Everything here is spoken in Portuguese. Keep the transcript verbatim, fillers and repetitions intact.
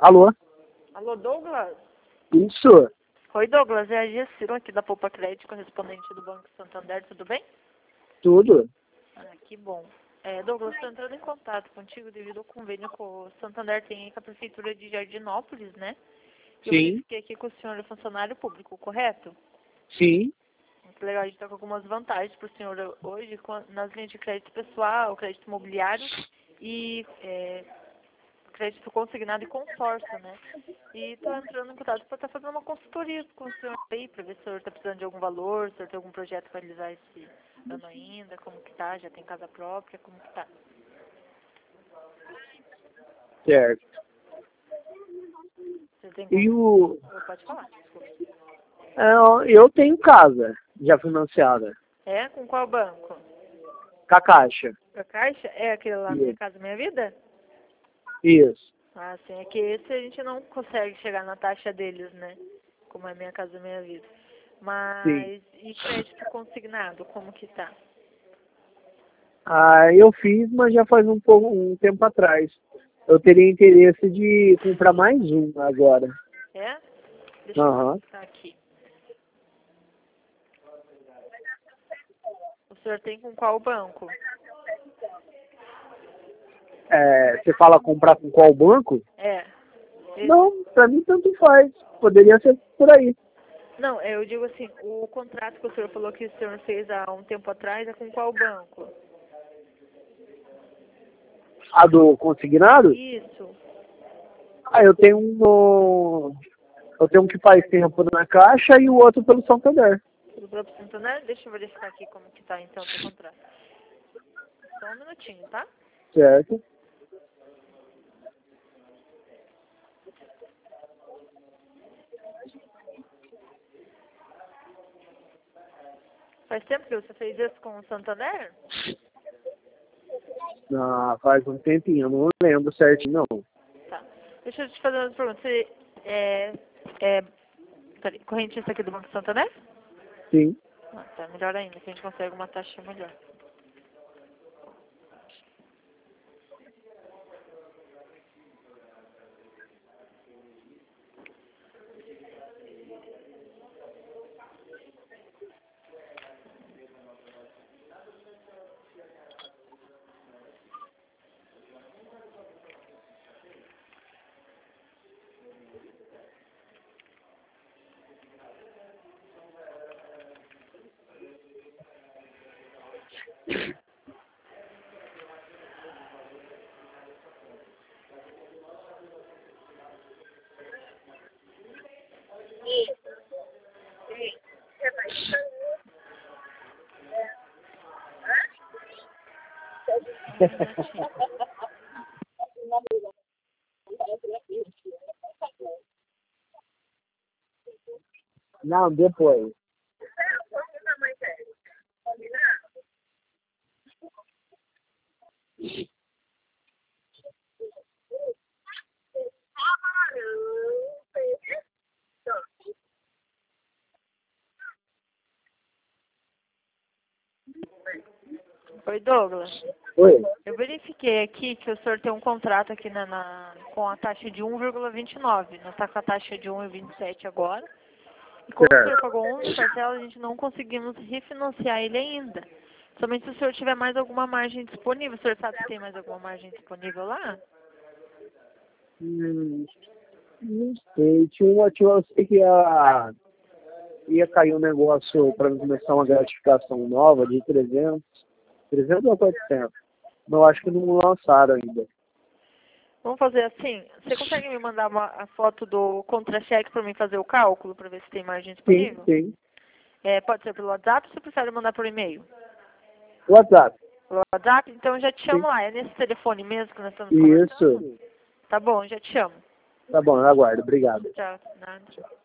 Alô? Alô, Douglas? Isso. Oi, Douglas, é a Gessiro aqui da Poupa Crédito, correspondente do Banco Santander, tudo bem? Tudo. Ah, que bom. É, Douglas, estou entrando em contato contigo devido ao convênio que o Santander tem com a Prefeitura de Jardinópolis, né? Eu Sim. verifiquei aqui que o senhor é funcionário público, correto? Sim. Muito legal, a gente está com algumas vantagens para o senhor hoje com a- nas linhas de crédito pessoal, crédito imobiliário e é, crédito consignado e consórcio, né? E estou entrando em contato para estar fazendo uma consultoria com o senhor aí, para ver se o senhor está precisando de algum valor, se o senhor tem algum projeto para realizar esse ano ainda, como que tá, já tem casa própria, como que tá. Certo. Você tem E como... o... Pode falar, desculpa. é, eu tenho casa já financiada. É? Com qual banco? Com a Caixa. A Caixa? É aquele lá, Minha Isso. Casa Minha Vida? Isso. Ah, sim, é que esse a gente não consegue chegar na taxa deles, né? Como é Minha Casa Minha Vida. Sim. Mas, e crédito consignado, como que tá? Ah, eu fiz, mas já faz um, pouco, um tempo atrás. Eu teria interesse de comprar mais um agora. É? Deixa eu Aham. colocar aqui. O senhor tem com qual banco? É, você fala comprar com qual banco? É. Esse- Não, pra mim tanto faz. Poderia ser por aí. Não, eu digo assim, o contrato que o senhor falou que o senhor fez há um tempo atrás é com qual banco? A do consignado? Isso. Ah, eu tenho um no... Eu tenho um que faz tempo na Caixa e o outro pelo Santander. Do próprio Santander? Deixa eu verificar aqui como que tá então o seu contrato. Só um minutinho, tá? Certo? Faz tempo que você fez isso com o Santander? Ah, faz um tempinho, eu não lembro certinho não. Tá. Deixa eu te fazer uma pergunta. Você é, é peraí, correntista aqui do Banco Santander? Sim. Ah, tá, melhor ainda, que a gente consegue uma taxa melhor. Um minutinho. Não, depois. Oi, Douglas. Oi. Eu verifiquei aqui que o senhor tem um contrato aqui na, na- com a taxa de um vírgula vinte e nove. Nós está com a taxa de um vírgula vinte e sete agora. E como o senhor Certo. pagou onze parcelas, a gente não conseguimos refinanciar ele ainda. Somente se o senhor tiver mais alguma margem disponível. O senhor sabe se tem mais alguma margem disponível lá? Hum, não sei. Tinha uma, tinha, eu sei que ia, ia cair um negócio para começar uma gratificação nova de trezentos, trezentos ou quatrocentos. Mas eu acho que não lançaram ainda. Vamos fazer assim. Você consegue me mandar uma, a foto do contra-cheque para mim fazer o cálculo, para ver se tem margem Sim, disponível? sim. É, pode ser pelo WhatsApp ou você prefere mandar por e-mail? WhatsApp. Pelo WhatsApp? Então eu já te chamo Sim. lá. É nesse telefone mesmo que nós estamos conversando? Isso. Tá bom, já te chamo. Tá bom, eu aguardo. Obrigado. Tchau, nada.